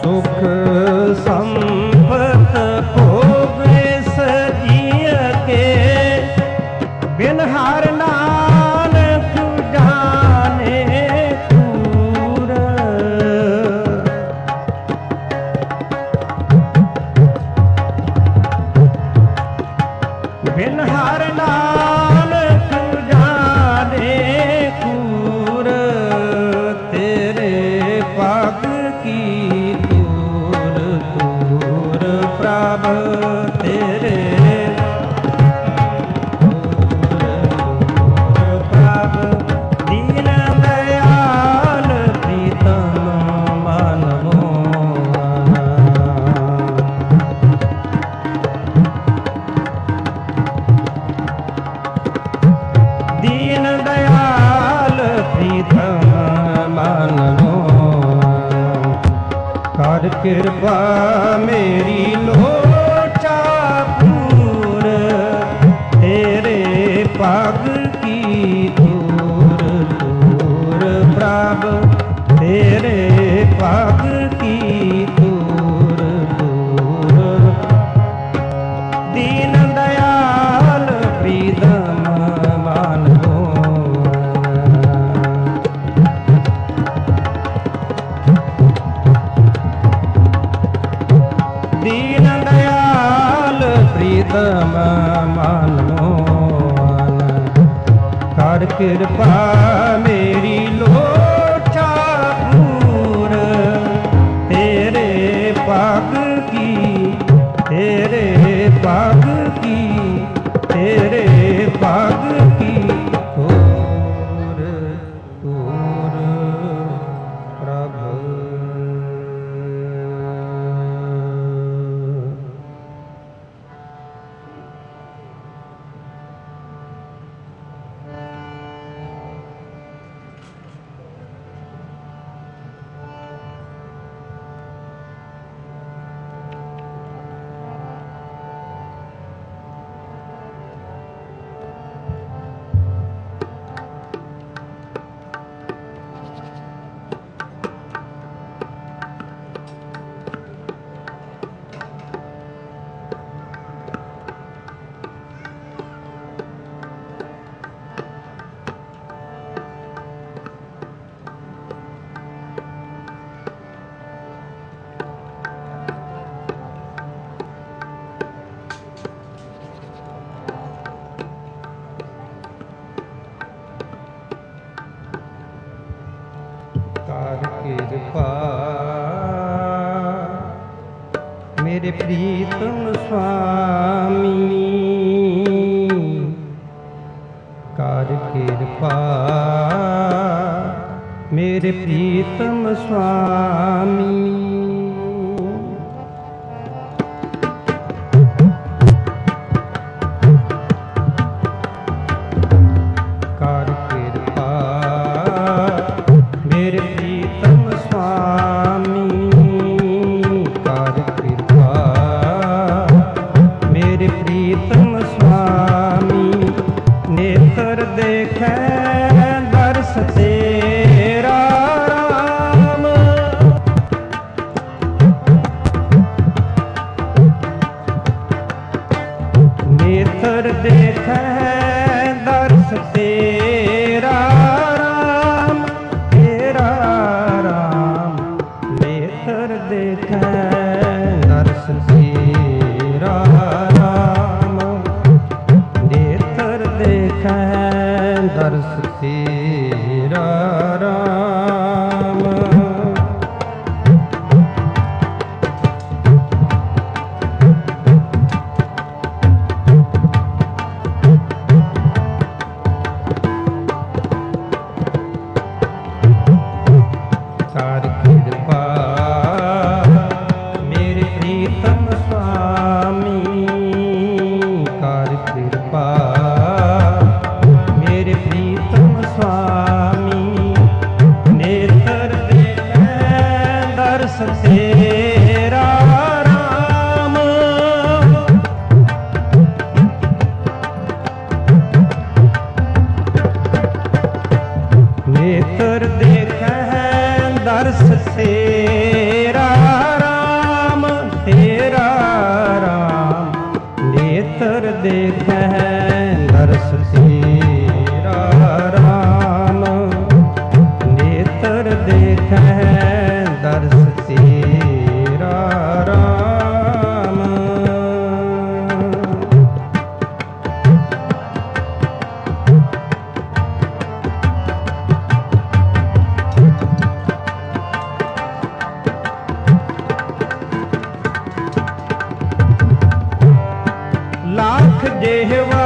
सुख संपत भोगे सजिय के बिन हार नानक जाने दूर। बिन हार नानक जाने दूर तेरे पाग की दूर दूर प्रभ तेरे दीन दयाल प्रीतम मानो कर कृपा मेरी लोचा पूर तेरे पाग की दूर दूर प्रभ तेरे पाग की दूर दूर दीन दयाल प्रीतम दीन दयाल प्रीतम मानो कर कृपा मेरी लोचा पूर तेरे पाग की तेरे पाग की तेरे पाग की दूर दूर प्रभु। कर कृपा मेरे प्रीतम स्वामी कर कृपा मेरे प्रीतम स्वामी कर कृपा मेरे प्रीतम स्वामी कर कृपा मेरे प्रीतम स्वामी नेत्र देखे दर्श तेरा राम नेत्र देखे दर्श तेरा राम तेरा राम नेत्र देखे दर्श तेरा राम नेत्र देखे दर्श तेरा राम कर कृपा मेरे प्रीतम स्वामी कर कृपा मेरे प्रीतम स्वामी नेत्र देखे दर्श तेरा राम नेत्र देखे दर्श तेरा ਜਿਹਵਾ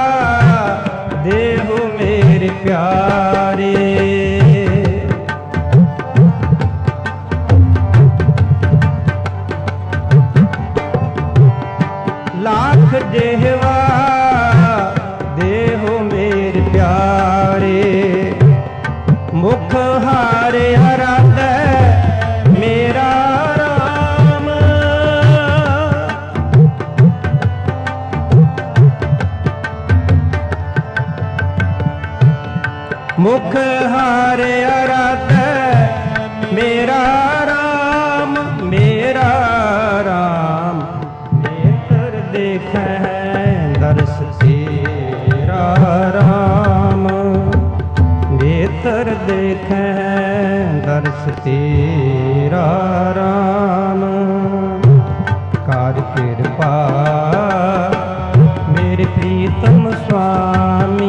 ਦੇਹੁ ਮੇਰੇ ਪਿਆਰੇ। ਲਾਖ ਜਿਹਵਾ ਦੇਹੁ ਮੇਰੇ ਪਿਆਰੇ। ਮੁਖ ਹਾਰੇ ਅਰਾਧੈ ਮੇਰਾ ਰਾਮ। ਮੁਖ ਹਾਰੇ ਅਰਾਧੈ ਮੇਰਾ ਰਾਮ। ਮੇਰਾ ਰਾਮ ਨੇਤਰ ਦੇਖੈ ਦਰਸ ਤੇਰਾ ਰਾਮ। ਨੇਤਰ ਦੇਖੈ ਦਰਸ ਤੇਰਾ ਰਾਮ। ਕਰ ਕਿਰਪਾ ਮੇਰੇ ਪ੍ਰੀਤਮ ਸੁਆਮੀ।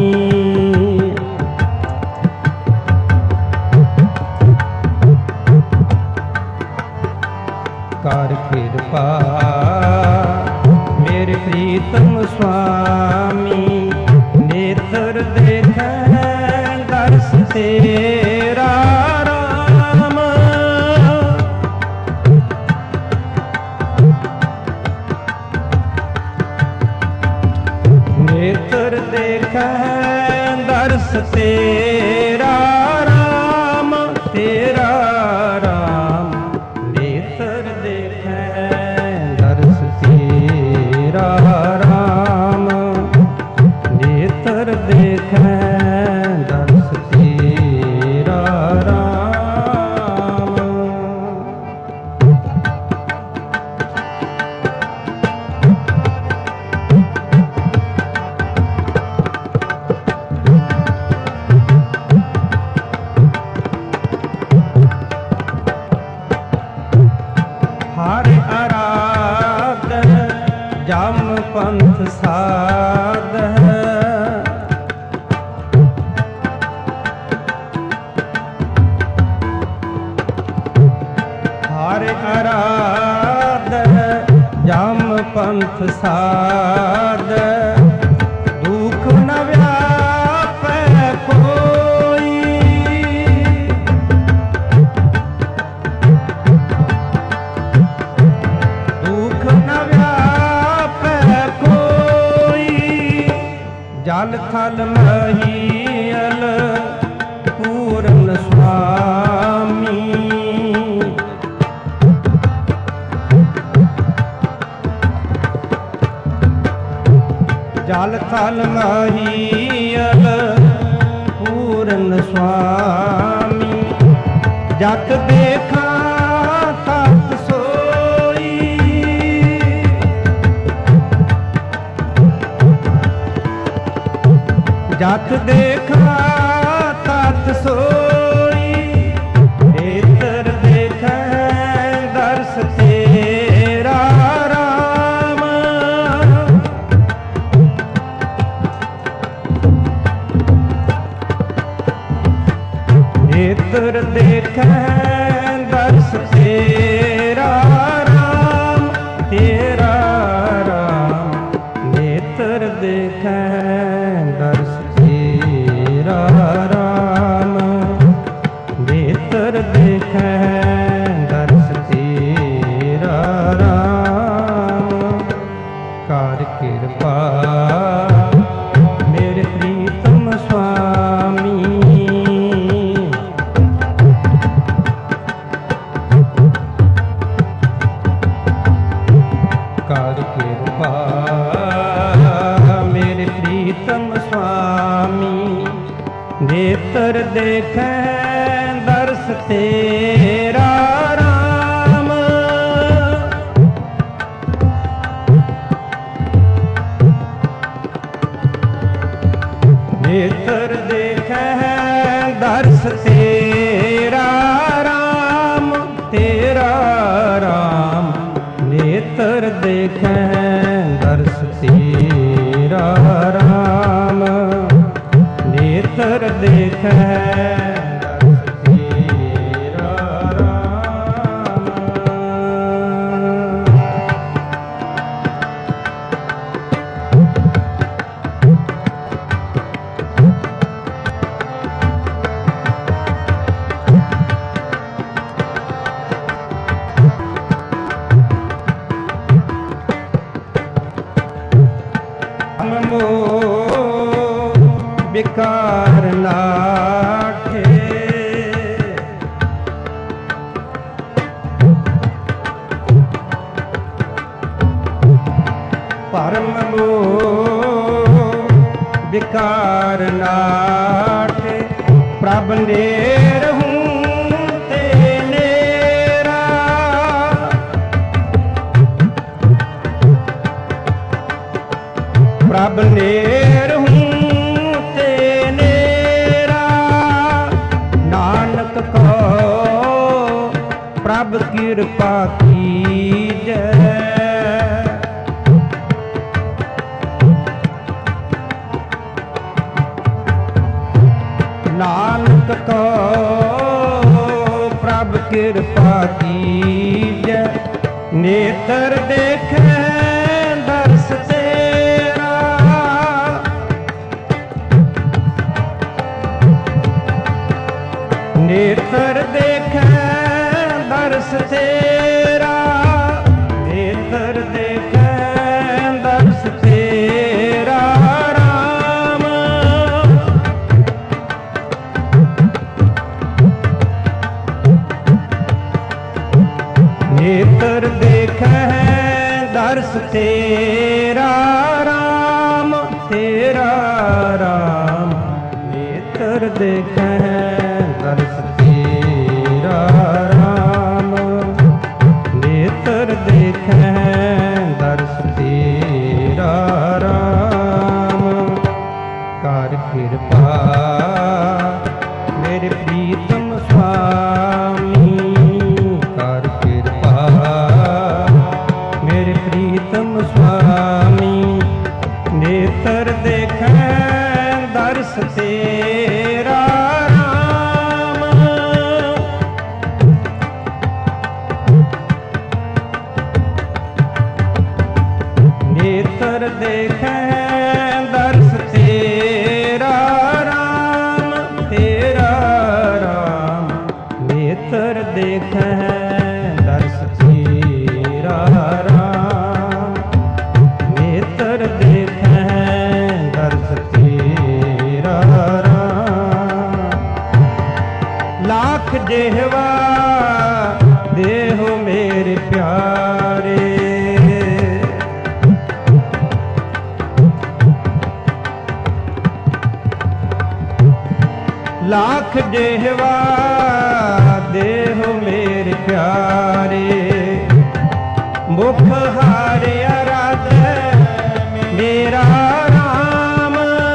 ਕਰ ਕਿਰਪਾ ਮੇਰੇ ਪ੍ਰੀਤਮ ਸੁਆਮੀ। ਨੇਤਰ ਦੇਖੈ ਦਰਸ ਤੇਰਾ ਰਾਮ। ਨੇਤਰ ਦੇਖੈ ਦਰਸ ਤੇਰਾ ਰਾਮ। ਤੇਰਾ ਰਾਮ ਨੇਤਰ ਦੇਖੈ ਦਰਸ ਤੇਰਾ ਰਾਮ। ਨੇਤਰ ਦੇਖੈ ਦਰਸ ਤੇਰਾ ਰਾਮ। ਹਰ ਅਰਾਧਨ ਜਮ ਪੰਥ ਸਾਧਨ। ਹਰ ਅਰਾਧਨ ਜਮ ਪੰਥ ਸਾਧਨ। ਦੁਖ ਨ ਵਿਆਪੈ ਕੋਈ। ਦੁਖ ਨ ਵਿਆਪੈ ਕੋਈ। ਜਲ ਥਲ ਮਹੀਅਲ ਪੂਰਨ ਸੁਆਮੀ। ਜਲ ਥਲ ਮਹੀਅਲ ਪੂਰਨ ਸੁਆਮੀ। ਜਤ ਦੇਖਾਂ ਤਤ ਸੋਈ। ਜਤ ਦੇਖਾਂ ਤਤ ਸੋਈ। ਨੇਤਰ ਦੇਖੈ ਦਰਸ ਤੇਰਾ ਰਾਮ। ਨੇਤਰ ਦੇਖੈ ਦਰਸ ਤੇਰਾ ਰਾਮ। ਤੇਰਾ ਰਾਮ ਨੇਤਰ ਦੇਖੈ ਦਰਸ ਤੇਰਾ ਰਾਮ। ਨੇਤਰ ਦੇਖੈ ਦਰਸ ਤੇਰਾ ਰਾਮ। ਕਰ ਕਿਰਪਾ ਮੇਰੇ ਪ੍ਰੀਤਮ ਸੁਆਮੀ। ਕਰ ਕਿਰਪਾ ਮੇਰੇ ਪ੍ਰੀਤਮ ਸੁਆਮੀ। ਨੇਤਰ ਦੇਖੈ ਦਰਸ ਤੇਰਾ ਰਾਮ। ਨੇਤਰ ਦੇਖੈ ਦਰਸ ਤੇਰਾ ਰਾਮ। ਤੇਰਾ ਰਾਮ ਨੇਤਰ ਦੇਖੈ ਦਰਸ ਤੇਰਾ ਰਾਮ। ਨੇਤਰ ਦੇਖੈ ਦਰਸ ਤੇਰਾ ਰਾਮ। ਵਿਕਾਰ ਨਾਠੇ। ਪਰਮ ਮੋਹ ਵਿਕਾਰ ਨਾਠੇ। ਪ੍ਰਭ ਨੇਰ ਹੂੰ ਤੇ ਨੇਰਾ, ਪ੍ਰਭ ਨੇਰ ਹੂੰ ਤੇ ਨੇਰਾ। ਨਾਨਕ ਕੋ ਪ੍ਰਭ ਕਿਰਪਾ ਕੀਜੈ। ਨਾਨਕ ਕੋ ਪ੍ਰਭ ਕਿਰਪਾ ਕੀਜੈ। ਨੇਤਰ ਦੇਖੈ ਦਰਸ ਤੇਰਾ, ਨੇਤਰ ਦੇਖੈ ਦਰਸ ਤੇਰਾ। ਨੇਤਰ ਦੇਖੈ ਦਰਸ ਤੇਰਾ ਰਾਮ। ਨੇਤਰ ਦੇਖੈ ਦਰਸ ਤੇਰਾ ਰਾਮ, ਤੇਰਾ ਰਾਮ। ਨੇਤਰ ਦੇਖੈ ਦਰਸ ਤੇਰਾ ਰਾਮ, ਨੇਤਰ ਦੇਖੈ ਦਰਸ ਤੇਰਾ ਰਾਮ। ਕਰ ਕਿਰਪਾ ਮੇਰੇ ਪ੍ਰੀਤਮ ਸੁਆਮੀ, ਕਰ ਕਿਰਪਾ ਮੇਰੇ ਪ੍ਰੀਤਮ ਸੁਆਮੀ। ਨੇਤਰ ਦੇਖੈ ਦਰਸ ਤੇਰਾ ਰਾਮ। ਨੇਤਰ ਦੇਖੈ ਦਰਸ ਤੇਰਾ ਰਾਮ, ਤੇਰਾ ਰਾਮ। ਨੇਤਰ ਦੇਖੈ ਦਰਸ ਤੇਰਾ ਰਾਮ, ਨੇਤਰ ਦੇਖੈ ਦਰਸ ਤੇਰਾ ਰਾਮ। ਲਾਖ ਜਿਹਵਾ ਦੇਹੁ ਮੇਰੇ ਪਿਆਰੇ, ਲਾਖ ਜਿਹਵਾ ਦੇਹੁ ਮੇਰੇ ਪਿਆਰੇ। ਮੁਖ ਹਾਰਿਆ ਰਾਧੈ ਮੇਰਾ ਰਾਮ,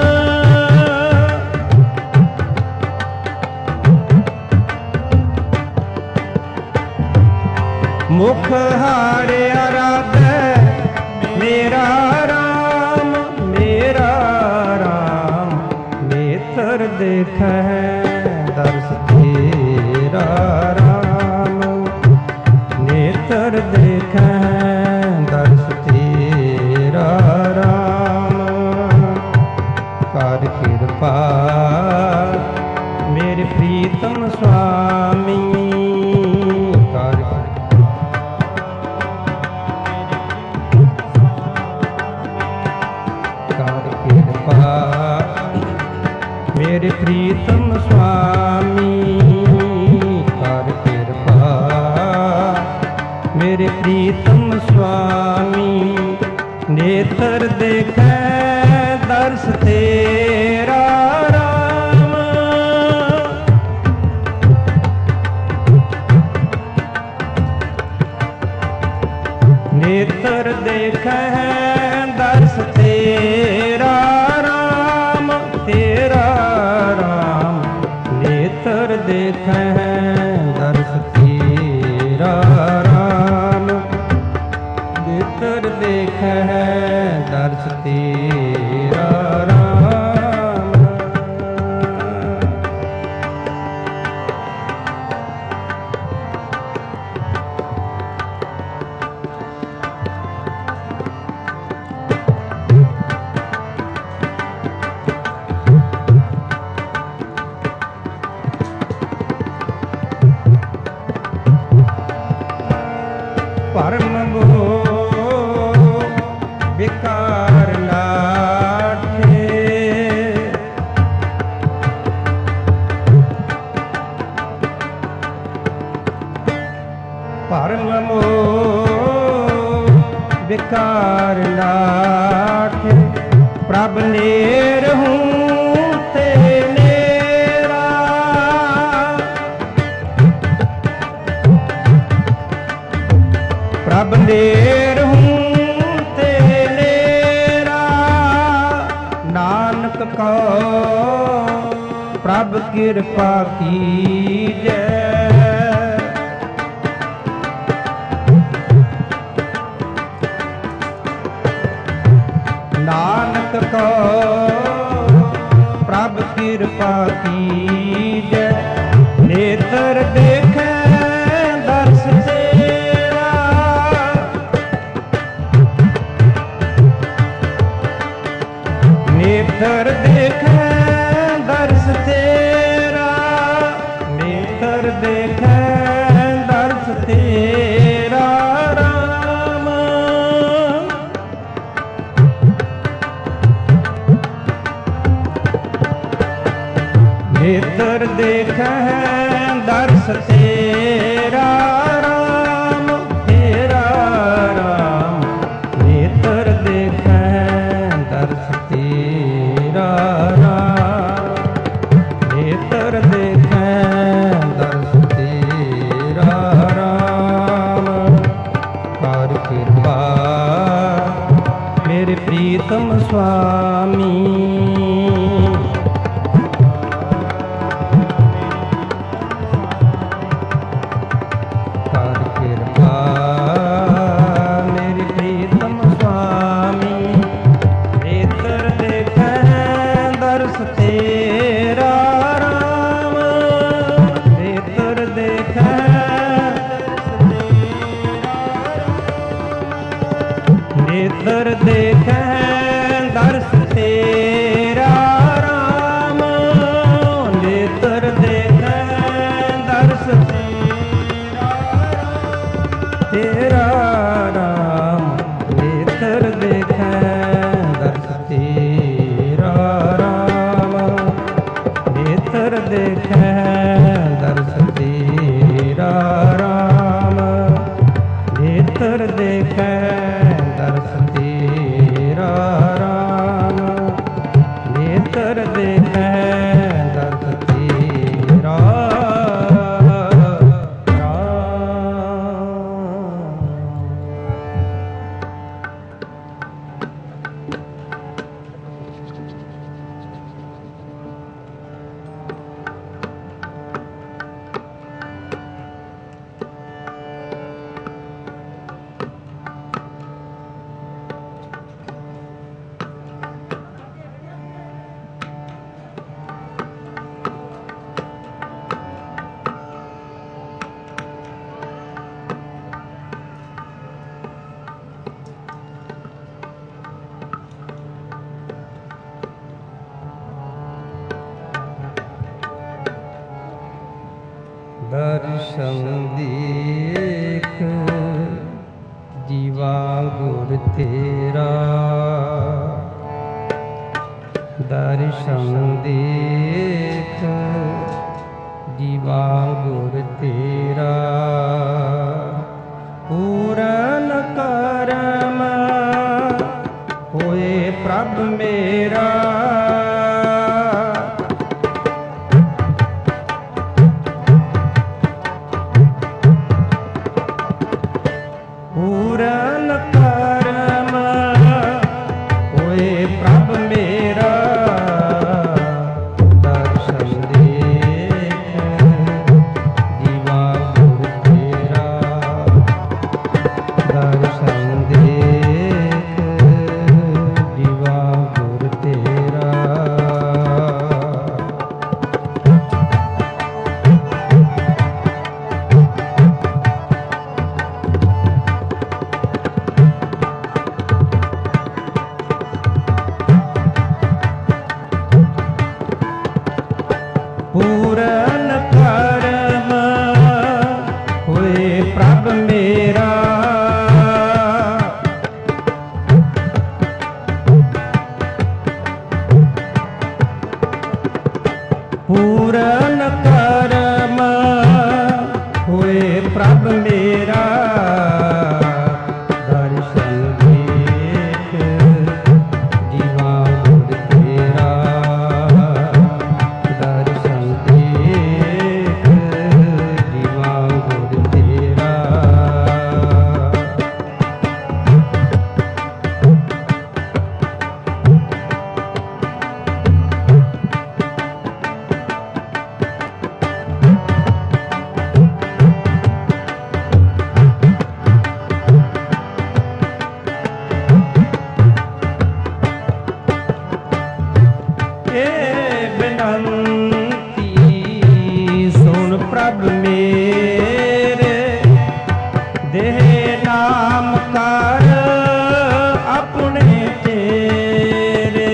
ਮੁਖ ਹਾਰਿਆ ਰਾਧੈ ਮੇਰਾ ਰਾਮ, ਮੇਰਾ ਰਾਮ। ਨੇਤਰ ਦੇਖੈ ਦਰਸ ਤੇਰਾ ਰਾਮ, ਨੇਤਰ ਦੇਖੈ ਦਰਸ ਤੇਰਾ ਰਾਮ। ਕਰ ਕਿਰਪਾ ਮੇਰੇ ਪ੍ਰੀਤਮ ਸੁਆਮੀ, ਕਰ ਕਿਰਪਾ ਮੇਰੇ ਪ੍ਰੀਤਮ ਸੁਆਮੀ। ਕਰ ਕਿਰਪਾ ਮੇਰੇ ਪ੍ਰੀਤਮ ਸੁਆਮੀ। ਨੇਤਰ ਦੇਖੈ ਦਰਸ ਤੇਰਾ ਰਾਮ, ਨੇਤਰ ਦੇਖੈ ਦਰਸ ਤੇਰਾ ਰਾਮ, ਤੇਰਾ ਰਾਮ। ਨੇਤਰ ਦੇਖੈ ਦਰਸ ਤੇਰਾ ਰਾਮ, ਨੇਤਰ ਦੇਖੈ ਦਰਸ ਤੇਰਾ ਰਾਮ। ਪਰਮ ਮੋਹ ਵਿਕਾਰ ਨਾਠੇ। ਭਰਮ ਮੋਹ ਵਿਕਾਰ ਨਾਠ ਪ੍ਰਭ ਨੇਰ ਹੂੰ ਤੇ ਨੇਰਾ ਪ੍ਰਭ ਨੇਰ ਹੂੰ ਤੇ ਨੇਰਾ ਨਾਨਕ ਕਉ ਪ੍ਰਭ ਕਿਰਪਾ ਕੀਜੈ ਨਾਨਕ ਕੋ ਪ੍ਰਭ ਕਿਰਪਾ ਕੀਜੈ ਨੇਤਰ ਦੇਖੈ ਦਰਸ ਤੇਰਾ ਨੇਤਰ ਦੇਖੈ ਦਰਸ ਤੇਰਾ ਨੇਤਰ ਦੇਖੈ ਦਰਸ ਤੇਰਾ ਨੇਤਰ ਦੇਖੈ ਦਰਸ ਤੇਰਾ ਰਾਮ ਤੇਰਾ ਰਾਮ ਨੇਤਰ ਦੇਖੈ ਦਰਸ ਤੇਰਾ ਰਾਮ ਨੇਤਰ ਦੇਖੈ ਦਰਸ ਤੇਰਾ ਰਾਮ ਕਰ ਕਿਰਪਾ ਮੇਰੇ ਪ੍ਰੀਤਮ ਸੁਆਮੀ ਨੇਤਰ ਦੇਖੈ ਦਰਸ ਤੇਰਾ ਰਾਮ ਨੇਤਰ ਦੇਖੈ ਦਰਸ ਤੇਰਾ ਰਾਮ ਨੇਤਰ ਦੇਖੈ ਦਰਸ ਤੇਰਾ ਰਾਮ ਨੇਤਰ ਦੇਖੈ ਦਰਸ ਤੇਰਾ ਰਾਮ ਨੇਤਰ ਦੇਖੈ ਦਰਸ ਤੇਰਾ ਰਾਮ ਨੇਤਰ ਦੇਖੈ ਦਰਸ ਤੇਰਾ ਦਰਸ਼ਨ ਦੇਖ ਜੀਵਾ ਗੁਰ ਤੇਰਾ ਦਰਸ਼ਨ ਦੇਖ ਜੀਵਾ ਗੁਰ ਤੇਰਾ ਪੂਰਨ ਕਰਮ ਹੋਏ ਪ੍ਰਭ ਮੇਰਾ ਪੂਰਨ ਕਰਮ ਹੋਏ ਪ੍ਰਭ ਮੇਰਾ ਦਰਸ਼ਨ ਦੇਖ ਜੀਵਾ ਪ੍ਰਭ ਮੇਰਾ ਦਰਸ਼ਨ ਦੇਖ ਜੀਵਾ ਗੁਰ ਤੇਰਾ ਦਰਸ਼ਨ ਦੇਖ ਜੀਵਾ ਗੁਰ ਤੇਰਾ ਪ੍ਰਭ ਮੇਰੇ ਦੇਹ ਨਾਮ ਕਰ ਆਪਣੇ ਤੇਰੇ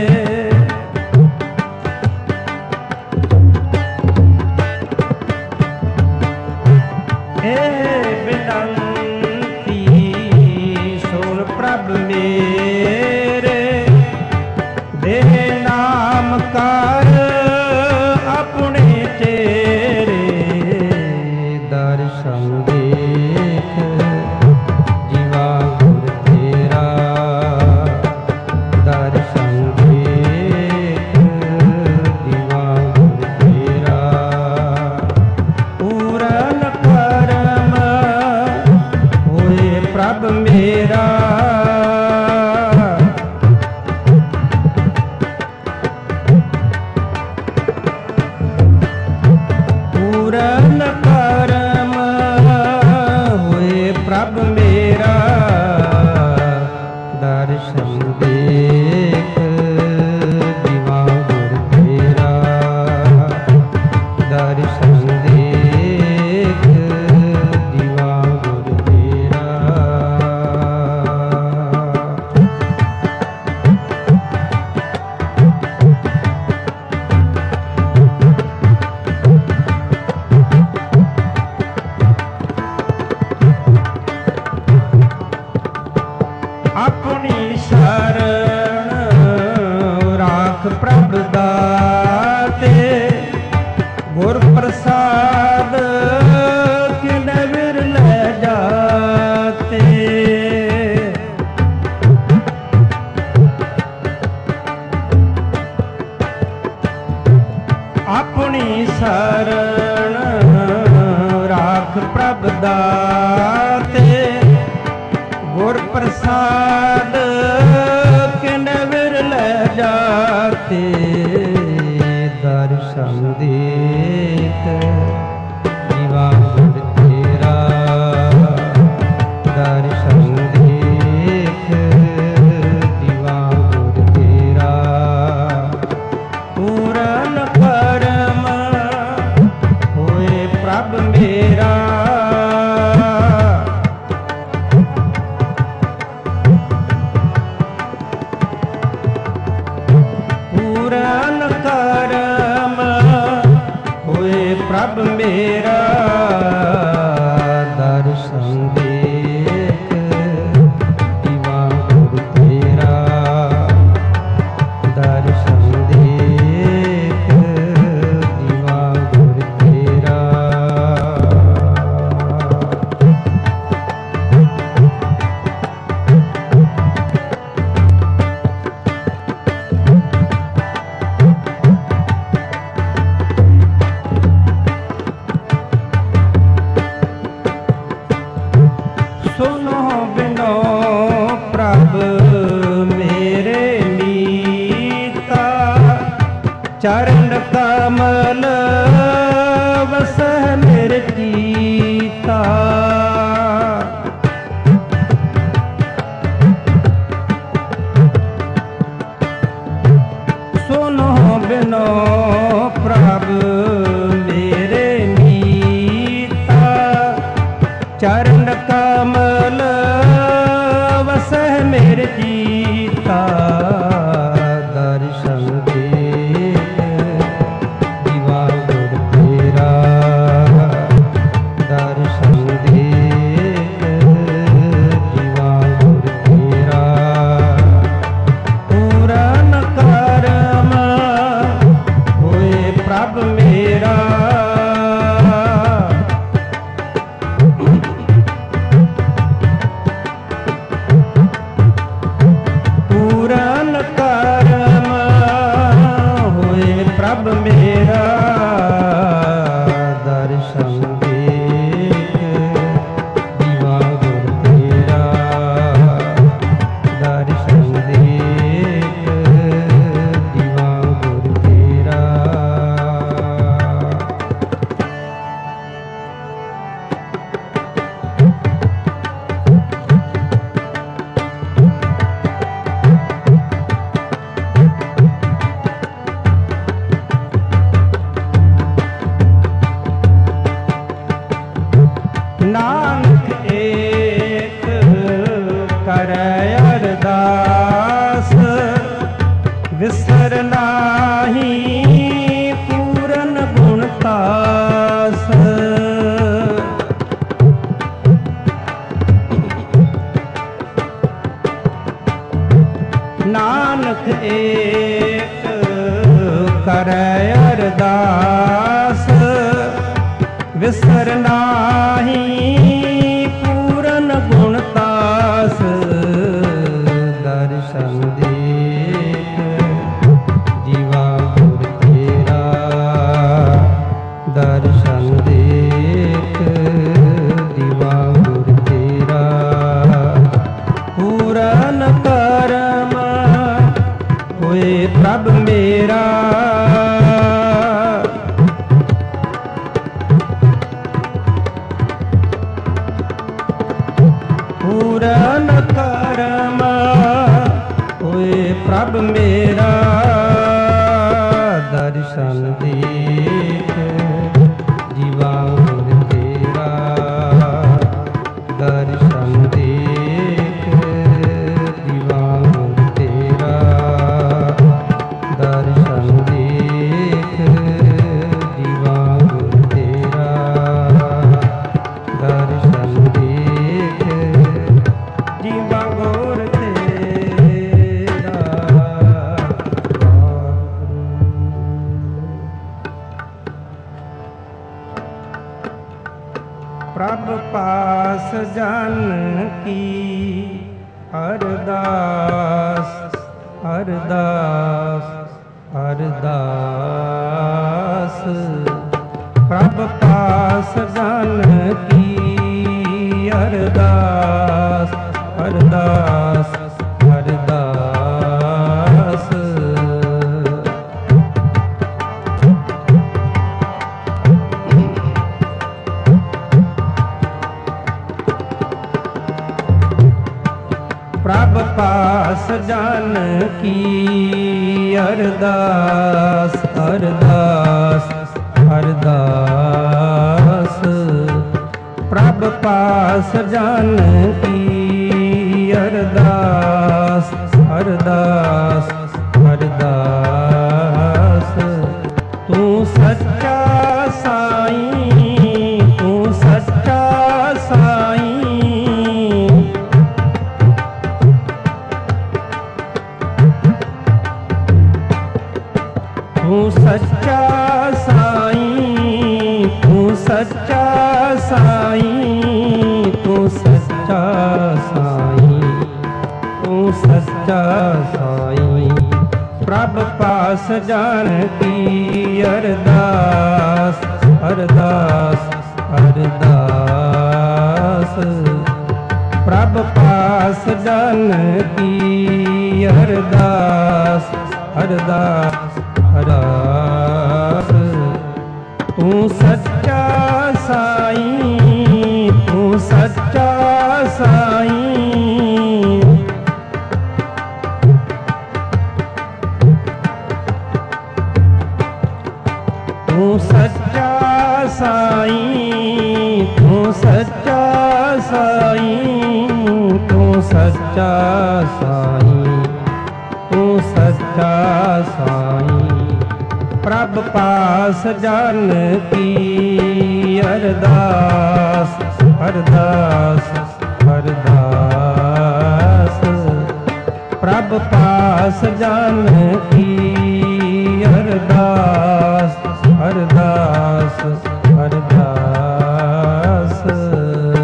ਇਹ ਬੇਨੰਤੀ ਸੁਣ ਪ੍ਰਭ ਮੇਰੇ ਦੇਹ ਨਾਮ ਕਰ ਆਪਣੇ ਤੇਰੇ ਦਰਸ਼ਨ ਦੇਖ ਜੀਵਾ ਗੁਰ ਤੇਰਾ ਦਰਸ਼ਨ ਦੇਖ ਜੀਵਾ ਗੁਰ ਤੇਰਾ ਪੂਰਨ ਕਰਮ ਹੋਏ ਪ੍ਰਭ ਮੇਰਾ ਪੂਰਨ ਕਰਮ ਹੋਏ ਪ੍ਰਭ ਮੇਰਾ ਦਰਸ਼ਨ ਦੇਖ ਜੀਵਾ ਗੁਰ ਤੇਰਾ ਦਰਸ਼ਨ ਦੇਖ ਜੀਵਾ ਗੁਰ ਤੇਰਾ ਆਪਣੀ ਸ਼ਰਨ ਰਾਖ ਪ੍ਰਭ ਦਾਤੇ ਗੁਰ ਪ੍ਰਸਾਦ ਕਿਨ ਵਿਰਲੇ ਜਾਤੇ ਆਪਣੀ ਸ਼ਰਨ ਰਾਖ ਪ੍ਰਭ ਦਾਤੇ ਗੁਰ ਪ੍ਰਸਾਦ ਕਿਨ ਵਿਰਲੇ ਜਾਤੇ ਦਰਸ਼ਨ ਦੇਖ ਜੀਵਾ ਗੁਰ ਤੇਰਾ ਦਰਸ਼ਨ ਦੇਖ ਜੀਵਾ ਗੁਰ ਤੇਰਾ ਪੂਰਨ ਕਰਮ ਹੋਏ ਪ੍ਰਭ ਮੇਰਾ ਪੂਰਨ ਕਰਮ ਹੋਏ ਪ੍ਰਭ ਮੇਰਾ ਦਰਸ਼ਨ ਦੇਖ ਜੀਵਾ ਗੁਰ ਤੇਰਾ ਦਰਸ਼ਨ ਦੇਖ ਜੀਵਾ ਗੁਰ ਤੇਰਾ ਸੁਨੋ ਬਿਨੋ ਪ੍ਰਭ ਮੇਰੇ ਨੀਤਾ ਚਰਨ ਕਮਲ ਵਸਹਿ ਮੇਰੇ ਚੀਤਾ ਸੁਨੋ ਬਿਨੋ ਪ੍ਰਭ ਮੇਰੇ ਨੀਤਾ ਚਰਨ ਕਮਲ ਵਸਹਿ ਮੇਰੇ ਜੀਤਾ ਦਰਸ਼ਨ ਦੇਖ ਜੀਵਾ ਗੁਰ ਤੇਰਾ ਦਰਸ਼ਨ ਦੇਖ ਜੀਵਾ ਗੁਰ ਤੇਰਾ ਪੂਰਨ ਕਰਮ ਹੋਏ ਪ੍ਰਭ ਮੇਰਾ ਪੂਰਨ ਕਰਮ ਹੋਏ ਪ੍ਰਭ ਮੇਰਾ ਦਰਸ਼ਨ ਦੇਖ ਦੀਵਾ ਗੁਰ ਤੇਰਾ ਦਰਸ਼ਨ ਦੇਖ ਦੀਵਾ ਗੁਰ ਤੇਰਾ ਨਾਨਕ ਏਕ ਕਰੈ ਅਰਦਾਸ ਵਿਸਰ ਨਾਹੀ ਪੂਰਨ ਗੁਣ ਤਾਸ ਨਾਨਕ ਏਕ ਕਰੈ ਅਰਦਾਸ ਵਿਸਰ ਨਾਹੀ ਪੂਰਨ ਗੁਣ ਤਾਸ ਦਰਸ਼ਨ ਦੇਖ ਜੀਵਾ ਗੁਰ ਤੇਰਾ ਦਰਸ਼ਨ ਦੇਖ ਦੀਵਾ ਗੁਰ ਤੇਰਾ ਪੂਰਨ ਕਰਮ ਹੋਏ ਪ੍ਰਭ ਮੇਰਾ ਪੂਰਨ ਕਰਮ ਹੋਏ ਪ੍ਰਭ ਮੇਰਾ ਦਰਸ਼ਨ ਦੇਖ ਜੀਵਾ ਗੁਰ ਤੇਰਾ ਦਰਸ਼ਨ ਦੇਖ ਜੀਵਾ ਗੁਰ ਤੇਰਾ ਦਰਸ਼ਨ ਦੇਖ ਜੀਵਾ ਗੁਰ ਤੇਰਾ ਦਰਸ਼ਨ ਦੇਖ ਜੀਵਾ ਗੁਰ ਤੇਰਾ। ਪ੍ਰਭ ਪਾਸ ਜਨ ਕੀ ਅਰਦਾਸ ਅਰਦਾਸ ਅਰਦਾਸ ਪ੍ਰਭ ਪਾਸ ਜਨ ਕੀ ਅਰਦਾਸ ਅਰਦਾਸ ਅਰਦਾਸ ਪ੍ਰਭ ਪਾਸ ਜਨ ਕੀ ਅਰਦਾਸ ਅਰਦਾਸ ਅਰਦਾਸ ਪ੍ਰਭ ਪਾਸ ਜਨ ਕੀ ਅਰਦਾਸ ਅਰਦਾਸ ਅਰਦਾਸ ਤੂੰ ਸੱਚਾ ਸਾਈਂ ਤੂੰ ਸੱਚਾ ਸਾਈਂ ਤੂੰ ਸੱਚਾ ਸਾਈਂ ਤੂੰ ਸੱਚਾ ਸਾਈਂ ਤੂੰ ਸੱਚਾ ਸਾਈਂ ਤੂੰ ਸੱਚਾ ਸਾਈਂ ਪ੍ਰਭ ਪਾਸ ਜਾਣ ਕੀ ਅਰਦਾਸ ਅਰਦਾਸ ਅਰਦਾਸ ਪ੍ਰਭ ਪਾਸ ਜਾਣ ਕੀ ਅਰਦਾਸ ਅਰਦਾਸ ਅਰਦਾਸ ਤੂੰ ਸੱਚਾ ਸਾਈਂ ਤੂੰ ਸੱਚਾ ਸਾਈਂ ਤੂੰ ਸੱਚਾ ਸਾਈਂ ਤੂੰ ਸੱਚਾ ਸਾਈਂ ਤੂੰ ਸੱਚਾ ਸਾਈਂ ਤੂੰ ਸੱਚਾ ਸਾਈਂ ਪ੍ਰਭ ਪਾਸ ਜਨ ਕੀ ਅਰਦਾਸ ਅਰਦਾਸ ਅਰਦਾਸ ਪ੍ਰਭ ਪਾਸ ਜਨ ਕੀ ਅਰਦਾਸ ਅਰਦਾਸ ਅਰਦਾਸ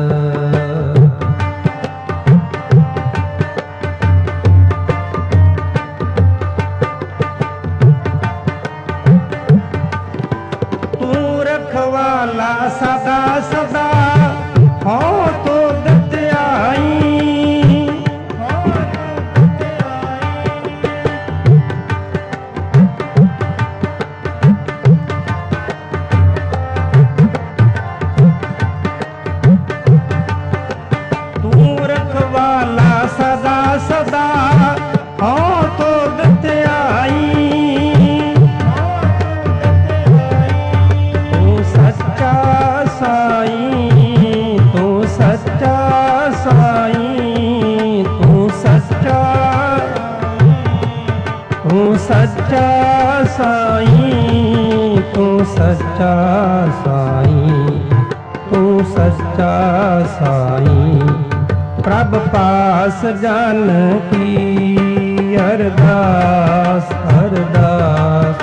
साईं तू सच्चा साईं, तू सच्चा साईं। प्रभ पास जान की अरदास अरदास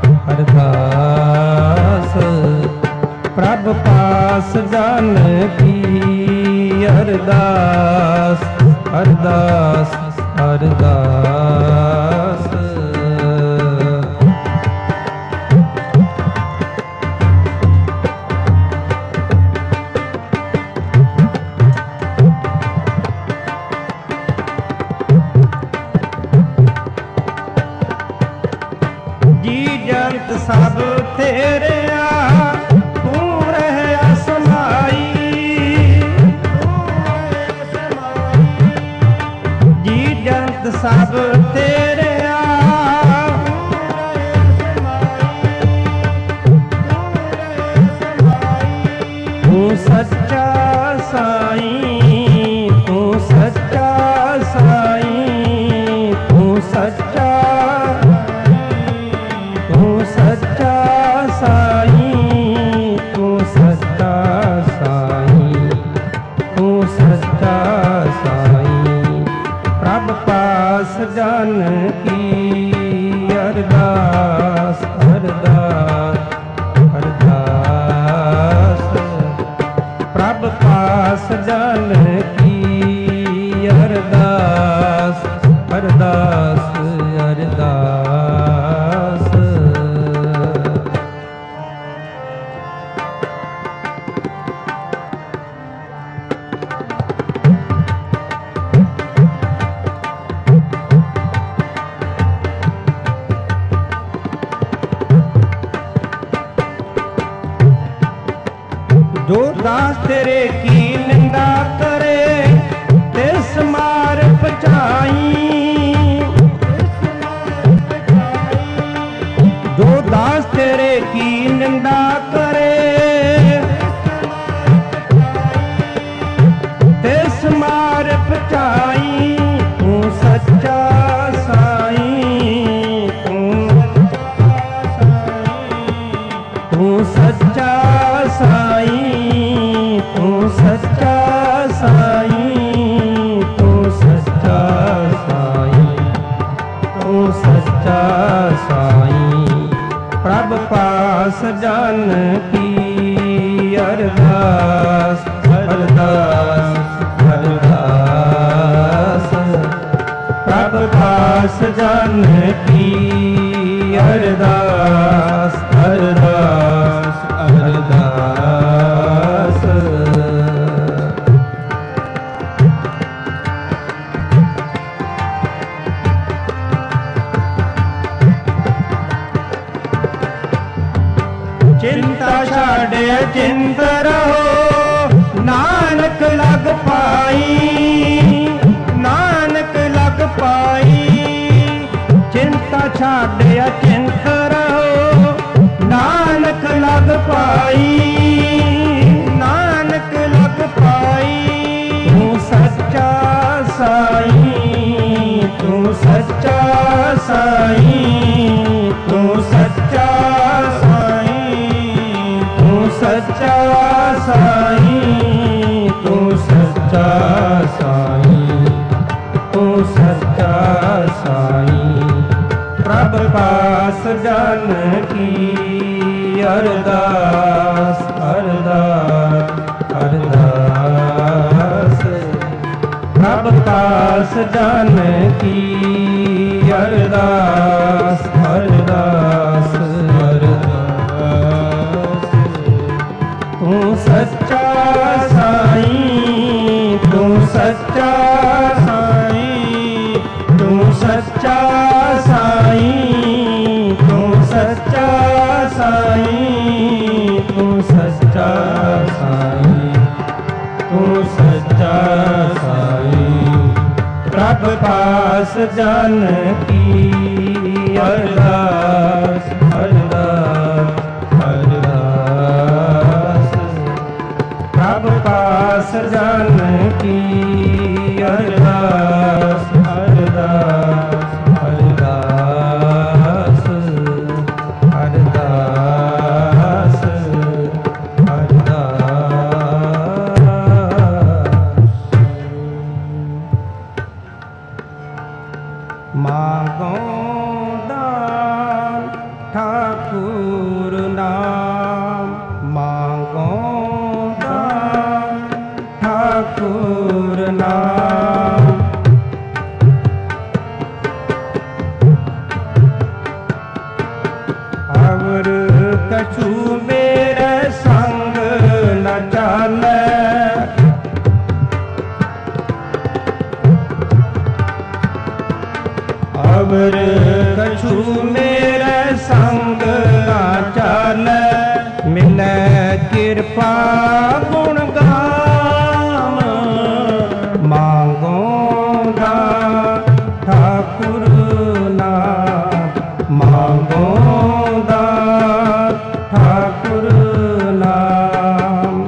अरदास। प्रभ पास जान की अरदास अरदास अरदास। जी जंत सब तेरिया तू रह समाई, जी जंत सब तेरिया तू सच्चा साईं, तू सच्चा साईं, तू सच्चा, तू सच्चा साईं, तू सच्चा साईं, तू सच्चा साईं। प्रभ पास जान की अरदास अरदास अरदास। प्रभ पास जान की अरदास अरदास अरदास। जो दास तेरे की निंदा करे तिस मार पचाई, जो दास तेरे की निंदा करे तिस मार पचाई। तू सच्चा साईं, तू सच्चा साईं, तू सच्चा साईं, तू सच्चा साईं, तू सच्चा साईं। प्रभ पास जान की अरदास अरदास अरदास। प्रभ पास जान की अरदास अरदास अरदास। चिंता छाड़े चिंत रहो नानक लग पाई, नानक लग पाई। चिंता छाड़े चिंत रहो नानक लग पाई, नानक लग पाई। तू सच्चा साईं, तू सच्चा साईं, तू सच्चा साईं, तू सच्चा साईं, तू सच्चा साईं, तू सच्चा साईं। प्रभ पास जान की अरदास अरदास अरदास। प्रभ पास जान की अरदास अरदास अरदास। तू सच्चा साईं, तू सच्चा साईं, तू सच्चा साईं, तू सच्चा साईं, तू सच्चा साईं, तू सच्चा साईं। प्रभ पास जान की अरदास अरदास अरदास। प्रभ पास जान की अरदास अरदास अरदास। ਨਾਮ। ਅਵਰ ਕਛੂ ਮੇਰੇ ਸੰਗ ਨ ਚਾਲੈ, ਅਵਰ ਕਛੂ ਮੇਰੇ ਸੰਗ ਨਾ ਚਾਲੈ, ਮਿਲੈ ਕਿਰਪਾ ਗੁਣ ਗਾਮ, ਮਾਂਗੋ ਦਾ ਠਾਕੁਰ ਨਾਮ, ਮਾਂਗੋ ਦਾ ਠਾਕੁਰ ਨਾਮ।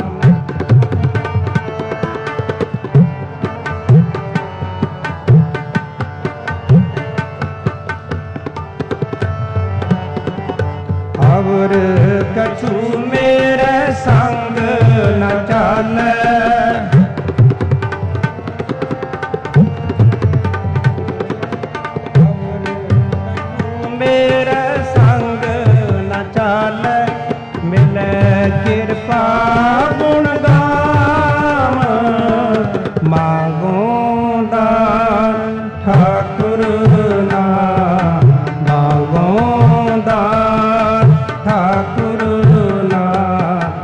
ਅਵਰ ਕਛੂ ਮੇਰੇ ਸੰਗ ਨ ਚਾਲੈ, ਮੇਰੇ ਸੰਗ ਨ ਚਾਲੈ, ਮਿਲੈ ਕਿਰਪਾ ਗੁਣ ਗਾਮ, ਮਾਂਗੋ ਦਾਨ ਠਾਕੁਰ ਨਾਮ, ਮਾਂਗੋ ਦਾਨ ਠਾਕੁਰ ਨਾਮ।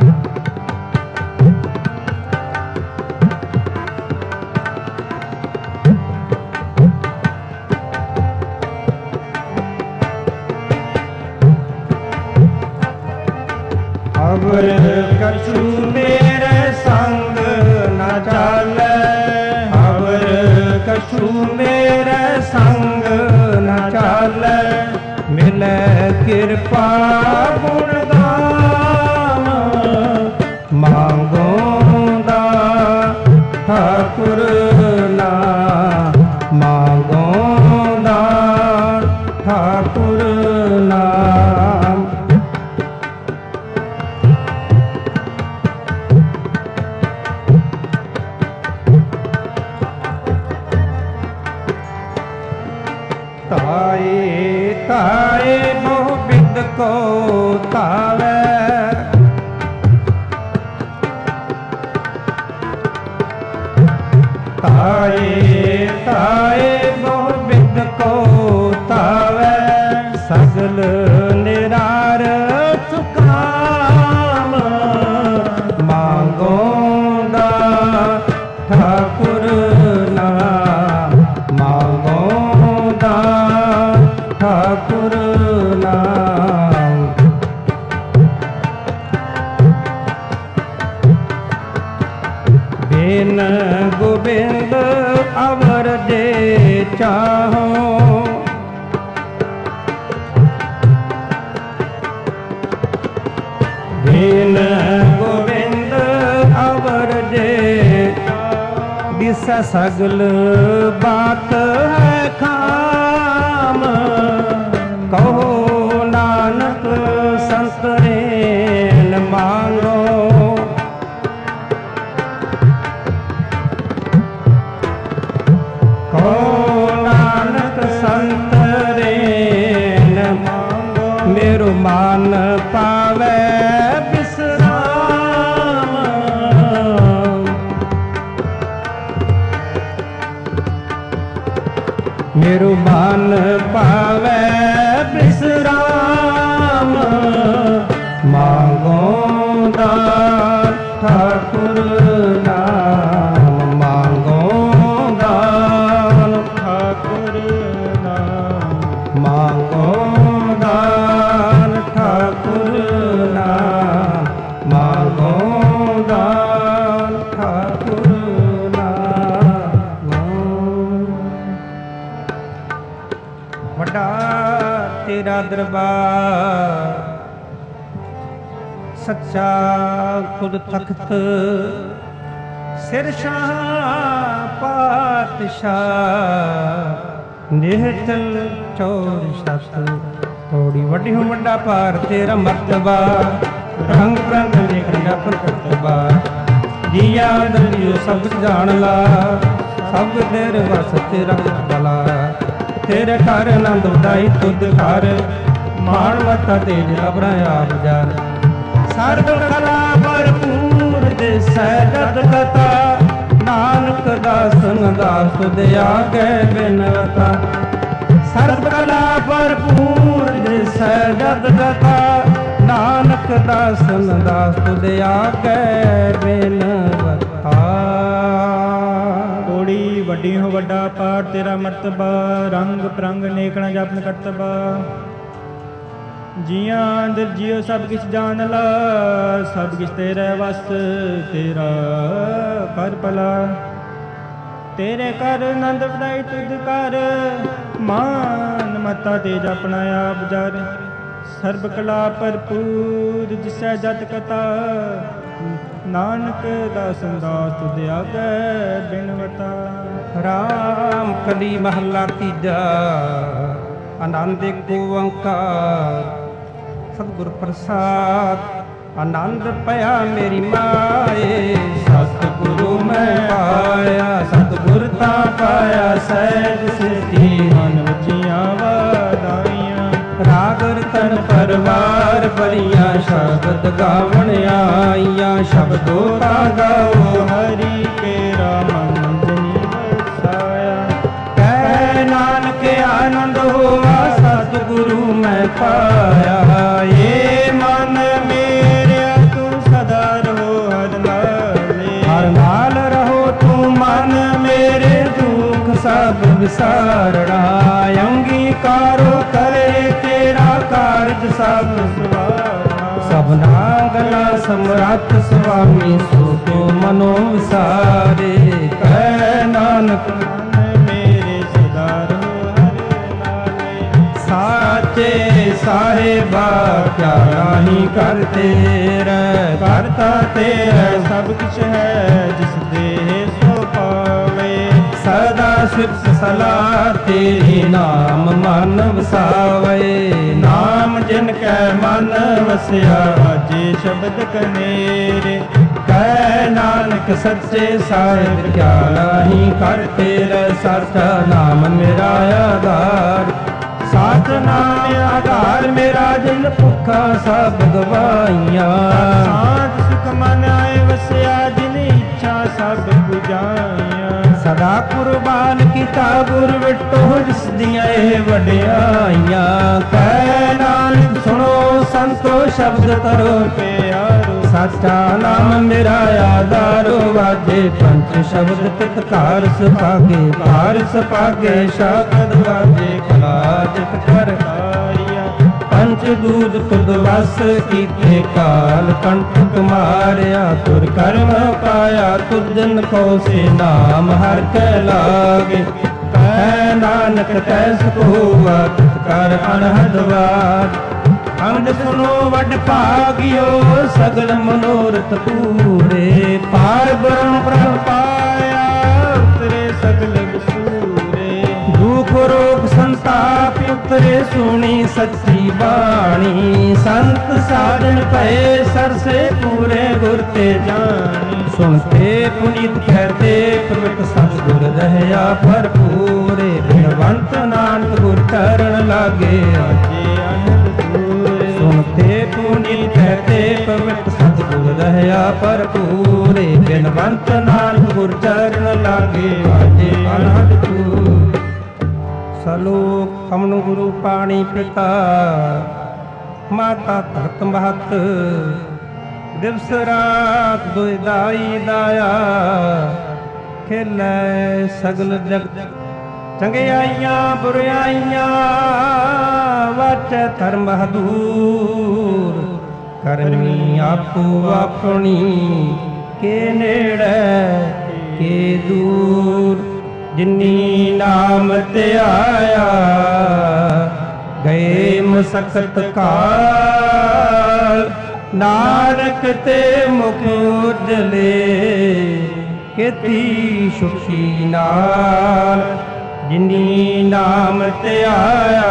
ਅਵਰ ਕਛੂ ਮੇਰੇ ਸੰਗ ਨ ਚਾਲੈ, ਅਵਰ ਕਛੂ ਮੇਰੇ ਸੰਗ ਨ ਚਾਲੈ, ਮਿਲੈ ਕਿਰਪਾ ਗੁਣ ਗਾਮ, ਮਾਂਗੋ ਦਾ ਠਾਕੁਰ ਨਾਮ, ਮਾਂਗੋ ਦਾ ਠਾਕੁਰ ਨਾਮ। ਤਾਏ ਤਾਏ ਬਹੁ ਬਿਦ ਕੋ ਤਾਵੈ, ਤਾਏ ਤਾਏ ਬਹੁ ਬਿਦ ਕੋ ਤਾਵੈ, ਸਗਲ ਨਿਰਾਰ ਸੁਖਾਮ, ਮਾਂਗੋ ਦਾ ਠਾਕੁਰ ਨਾਮ, ਮਾਂਗੋ ਦਾ ਠਾਕੁਰ ਨਾਮ। ਬਿਨ ਗੋਬਿੰਦ ਅਵਰ ਦੇ ਚਾਹੋ, ਬਿਨ ਗੋਬਿੰਦ ਅਵਰ ਦੇ, ਦਿਸੈ ਸਗਲ ਬਾਤ ਹੈ ਖਾਮ, ਕਹੋ ਨਾਨਕ ਸੰਤ ਰੇਨ ਮਾਂਗੋ, ਕਹੋ ਨਾਨਕ ਸੰਤ ਰੇਨ ਮਾਂਗੋ, ਮੇਰੋ ਮਨ ਪਾਵੈ ਬਿਸਰਾਮ, ਮੇਰੋ ਮਨ ਪਾਵੈ ਬਿਸਰਾਮ, ਮਾਂਗੋ ਦਾਨ ਠਾਕੁਰ ਨਾਮ, ਮਾਂਗੋ ਦਾਨ ਠਾਕੁਰ ਨਾਮ, ਮਾਂਗੋ ਦਾਨ ਠਾਕੁਰ ਨਾਮ, ਮਾਂਗੋ ਦਾਨ ਠਾਕੁਰ ਨਾਮ। ਵੱਡਾ ਤੇਰਾ ਦਰਬਾਰ ਸੱਚਾ ਖੁਦ ਤਖਤ, ਸਿਰ ਸ਼ਾਹ ਪਾਤਸ਼ਾਹ, ਨਿਹਚਲ ਚੌਰ ਸ਼ਤ, ਥੋੜੀ ਵੱਡੀ ਹੋ ਵੱਡਾ ਭਾਰ ਤੇਰਾ ਮਰਤਬਾ, ਰੰਗ ਰੰਗ ਲਿਖਿਆ ਪ੍ਰਤਬਾ, ਜੀਆ ਦਰਿਓ ਸਭ ਜਾਣ ਲਾ, ਸਭ ਤੇਰੇ ਵਸ ਤੇਰਾ ਬਲਾ, ਤੇਰੇ ਘਰ ਆਨੰਦ ਉਦਾਈ ਤੁਧ ਘਰ, ਮਾਣ ਮੱਥਾ ਤੇਜ ਅਬਰਾ ਆਪ ਜਾਨ, ਸਰਬ ਕਲਾ ਭਰਪੂਰ ਦਿਸੈ ਜਦ ਕਥਾ, ਨਾਨਕ ਦਾਸਨ ਦਾਸ ਤੁਧ ਆਗੇ ਬਿਨਵਤਾ। ਸਰਬ ਕਲਾ ਭਰਪੂਰ ਦਿਸੈ ਜਦ ਗਤਾ, ਨਾਨਕ ਦਾਸਨ ਦਾਸ ਤੁਧ ਆਗੇ ਬਿਨਵਤਾ। ਕੋੜੀ ਵੱਡੀ ਹੋ ਵੱਡਾ ਪਾਠ ਤੇਰਾ ਮਰਤਬਾ, ਰੰਗ ਪ੍ਰੰਗ ਨੇਕਣਾ ਜਪਨ ਕਰਤਬਾ। ਜੀਆਂ ਅੰਦਰ ਜਿਉ ਸਭ ਕਿਛ ਜਾਣ ਲਾ, ਸਭ ਕਿਛ ਤੇਰੇ ਵਸ ਤੇਰਾ ਕਰ ਭਲਾ। ਤੇਰੇ ਕਰ ਆਨੰਦ ਵਧਾਈ ਤੁਧ ਕਰ, ਮਾਨ ਮਤਾ ਤੇ ਜਪਣਾ ਆਪ ਜਰ। ਸਰਬ ਕਲਾ ਭਰਪੂਰ ਜਿਸੈ ਜਤ ਕਤਾ, ਨਾਨਕ ਦਾਸਨ ਦਾਸ ਤੁਧ ਆਗੇ ਬਿਨਵਤਾ। ਰਾਮ ਕਲੀ ਮਹੱਲਾ ਤੀਜਾ। ਆਨੰਦ ਏਕ ਓੰਕਾਰ ਸਤਿਗੁਰ ਪ੍ਰਸਾਦ। ਆਨੰਦ ਪਿਆ ਮੇਰੀ ਮਾਏ, ਸਤਿਗੁਰੂ ਮੈਂ ਪਾਇਆ। ਸਤਿਗੁਰ ਤਾਂ ਪਾਇਆ ਸਹਿਜ ਸਿੱਧੀ, ਮਨ ਵਜੀਆਂ ਵਾਧਾਈਆਂ। ਰਾਗ ਰਤਨ ਪਰਵਾਰ ਭਰੀਆਂ, ਸ਼ਬਦ ਗਾਵਣ ਆਈਆਂ। ਸ਼ਬਦੋ ਤਾਂ ਗਾਓ ਹਰੀ ਕੇਰਾ ਮਨ ਜਨੀ ਵਸਾਇਆ। ਕਹਿ ਨਾਨਕ ਆਨੰਦ ਹੋਆ, ਸਤਿਗੁਰੂ ਮੈਂ ਪਾਇਆ। ਏ ਮਨ ਮੇਰਿਆ ਤੂੰ ਸਦਾ ਰਹੋ ਹਰ ਨਾਲੇ। ਹਰ ਨਾਲ ਰਹੋ ਤੂੰ ਮਨ ਮੇਰੇ, ਦੁਖ ਸਭ ਵਿਸਾਰਣਾ। ਅੰਗੀਕਾਰੋ ਕਰੇ ਤੇਰਾ ਕਾਰਜ ਸਭ ਸਵਾਰਨਾ। ਸਭਨਾ ਗਲਾ ਸਮਰੱਥ ਸੁਆਮੀ, ਸੋ ਤੋ ਮਨੋ ਵਿਸਾਰੇ। ਕਹਿ ਨਾਨਕ ਮੇਰੇ ਸਦਾ ਰਹੋ ਹਰ ਨਾਲੇ। ਸਾਚੇ ਸਾਹਿਬਾ ਕਿਆ ਨਾਹੀ ਕਰ ਤੇਰਾ, ਕਰਤਾ ਤੇਰਾ ਸਭ ਕੁਛ ਹੈ ਜਿਸ ਦੇ ਸੋ ਪਾਵੇ। ਸਦਾ ਸਿਫਤ ਸਲਾਹ ਤੇਰੀ, ਨਾਮ ਮਨ ਵਸਾਵੇ। ਨਾਮ ਜਿਨ ਕੈ ਮਨ ਵਸਿਆ, ਆਜੇ ਸ਼ਬਦ ਕਨੇਰੇ। ਕਹਿ ਨਾਨਕ ਸੱਚੇ ਸਾਹਿਬ ਕਿਆ ਨਾਹੀ ਕਰ ਤੇਰਾ। ਸਾਚਾ ਨਾਮ ਮੇਰਾ ਆਧਾਰ, ਸਾਚ ਨਾਮ ਆਧਾਰ ਮੇਰਾ। ਜਿਨ ਭੁੱਖਾ ਸਭ ਗਵਾਈਆਂ, ਸਾਧ ਸੁਖ ਮਨ ਆਏ ਵਸਿਆ। ਜਿਨ ਇੱਛਾ ਸਭ 부ਝਾਈਆਂ। ਸਦਾ ਕੁਰਬਾਨ ਕੀਤਾ ਗੁਰ ਵਿਟੋ, ਜਿਸ ਦੀਆਂ ਇਹ ਵਡਿਆਈਆਂ। ਕਹਿ ਨਾਨਕ ਸੁਣੋ ਸੰਤੋ ਸ਼ਬਦ ਕਰੋ ਪਿਆਰੋ। ਸਾਚਾ ਨਾਮ ਮੇਰਾ ਆਧਾਰੋ। ਵਾਜੇ ਪੰਚ ਸ਼ਬਦ ਤਿਤਕਾਰ ਸੁਭਾਗੇ, ਭਾਰ ਸੁਭਾਗੇ ਸ਼ਬਦ ਵਾਜੇ। ਕਲਾ ਜਿਤ ਕਰ ਕਾਰਿਆ ਪੰਚ ਦੂਤ ਤੁਧ ਵਸ ਕੀਤੇ, ਕਾਲ ਕੰਠਕ ਮਾਰਿਆ। ਤੁਰ ਕਰਮ ਪਾਇਆ ਤੁਧਨ ਕੋ, ਸੇ ਨਾਮ ਹਰ ਕੈ ਲਾਗੇ। ਕਹਿ ਨਾਨਕ ਤੈ ਸੁਖ ਹੋਆ, ਤਿਤ ਕਰ ਅਨਹਦ ਵਾਰ। ਅੰਧ ਸੁਨੋ ਵੱਡ ਭਾਗਿਓ, ਸਗਲ ਮਨੋਰਥ ਪੂਰੇ। ਪਾਰ ਬ੍ਰਹਮ ਪ੍ਰਭ ਪਾਇਆ, ਉਤਰੇ ਸਗਲ ਬਸੂਰੇ। ਦੁਖ ਰੋਗ ਸੰਤਾਪ ਉਤਰੇ, ਸੁਣੀ ਸੱਚੀ ਬਾਣੀ। ਸੰਤ ਸਾਧਨ ਭਏ ਸਰਸੇ, ਪੂਰੇ ਗੁਰ ਤੇ ਜਾਣੀ। ਸੁਣਤੇ ਪੁਨੀਤ ਕਹਤੇ, ਪ੍ਰਗਟ ਸਤਿਗੁਰ ਰਹਿਆ ਭਰਪੂਰੇ। ਬਿਨਵੰਤ ਨਾਨਕ ਗੁਰ ਚਰਨ ਲਾਗੇ, ਆਜੇ ਅਨੰਦ ਦੂਰੇ। ਸੁਣਤੇ ਪੁਨੀਤ ਕਹਤੇ, ਪ੍ਰਗਟ ਸਤਿਗੁਰ ਰਹਿਆ ਭਰਪੂਰੇ। ਬਿਨਵੰਤ ਨਾਨਕ ਗੁਰ ਚਰਨ ਲਾਗੇ, ਆਜੇ ਅਨੰਦ ਦੂਰੇ। ਸਲੋਕ ਕਮਨ ਗੁਰੂ ਪਾਣੀ ਪਿਤਾ, ਮਾਤਾ ਧਰਤ ਮਹਤ। ਦਿਵਸ ਰਾਤ ਦੁਇ ਦਾਈ ਦਾਇਆ, ਖੇਲੇ ਸਗਲ ਜਗਤ। ਚੰਗਿਆਈਆਂ ਬੁਰਿਆਈਆਂ, ਵਾਚੈ ਧਰਮ ਹਦੂਰ। ਕਰਮੀ ਆਪੋ ਆਪਣੀ, ਕੇ ਨੇੜੇ ਕੇ ਦੂਰ। ਜਿਨੀ ਨਾਮ ਧਿਆਇਆ, ਗਏ ਮੁਸਕਤ ਕਾਲ। ਨਾਨਕ ਤੇ ਮੁਖ ਉਜਲੇ, ਕੀਤੀ ਸੁਖੀ ਨਾਲ। ਜਿਨੀ ਨਾਮ ਧਿਆਇਆ,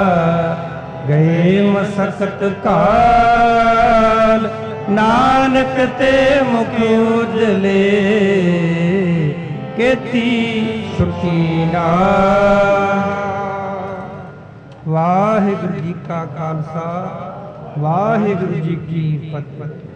ਗਏ ਮੁਸਕਤ ਕਾਲ। ਨਾਨਕ ਤੇ ਮੁਖ ਉਜਲੇ, ਕੀਤੀ ਸੁਖੀ ਨਾਲ। ਵਾਹਿਗੁਰੂ ਜੀ ਕਾ ਖਾਲਸਾ, ਵਾਹਿਗੁਰੂ ਜੀ ਕੀ ਫਤਿਹ।